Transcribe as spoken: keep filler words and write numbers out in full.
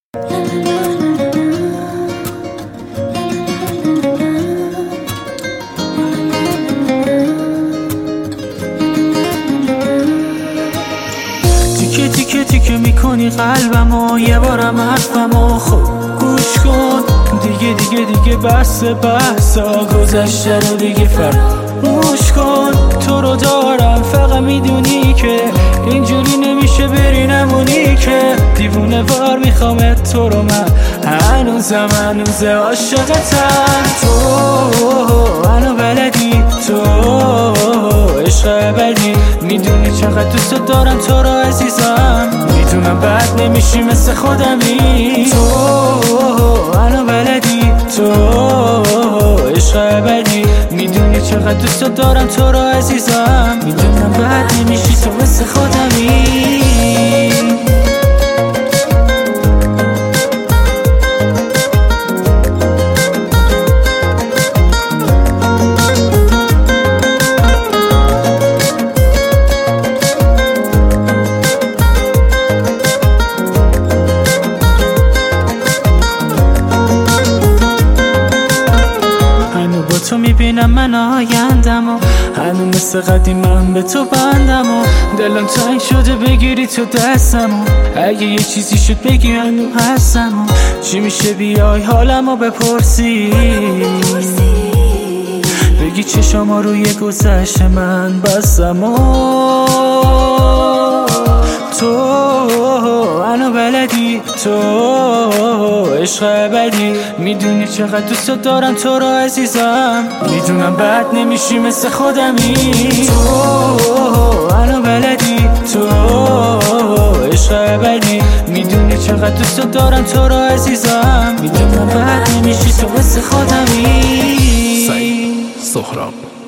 تیکه تیکه تیکه میکنی قلبمو، یه بارم حرفمو خب گوش کن. دیگه دیگه دیگه بس بحثا گذشته رو دیگه فراموش کن. تو رو دارم فقط میدونی که اینجوری نمیشه بری نمونی که دیوونه وار میخوامت تو رو من هنوزم هنوزه عاشقتم. تو منو بلدی، تو عشق ابدی، میدونی چقدر دوست دارم تو رو عزیزم، میدونم بد نمیشی مثل خودمی. تو منو بلدی، تو عشق ابدی، میدونی چقدر دوست دارم تو رو عزیزم، میدونم بد نمیشی تو مثل خودمی. تو میبینم من آیندم و هنو مثل قدیم من به تو بندم و دلم تنگ شده بگیری تو دستم و اگه یه چیزی شد بگی هنو هستم و چی میشه بیای حالم و بپرسی، بگی چشما روی گذشت من بستم و تو منو بلدی، تو عشق ابدی، میدونی چقدر دوست دارم تو رو عزیزم، میدونم بد نمیشی مثل خودمی. تو منو بلدی، تو عشق ابدی، میدونی چقدر دوست دارم تو رو عزیزم، میدونم بد نمیشی تو مثل خودمی. سعید سهراب.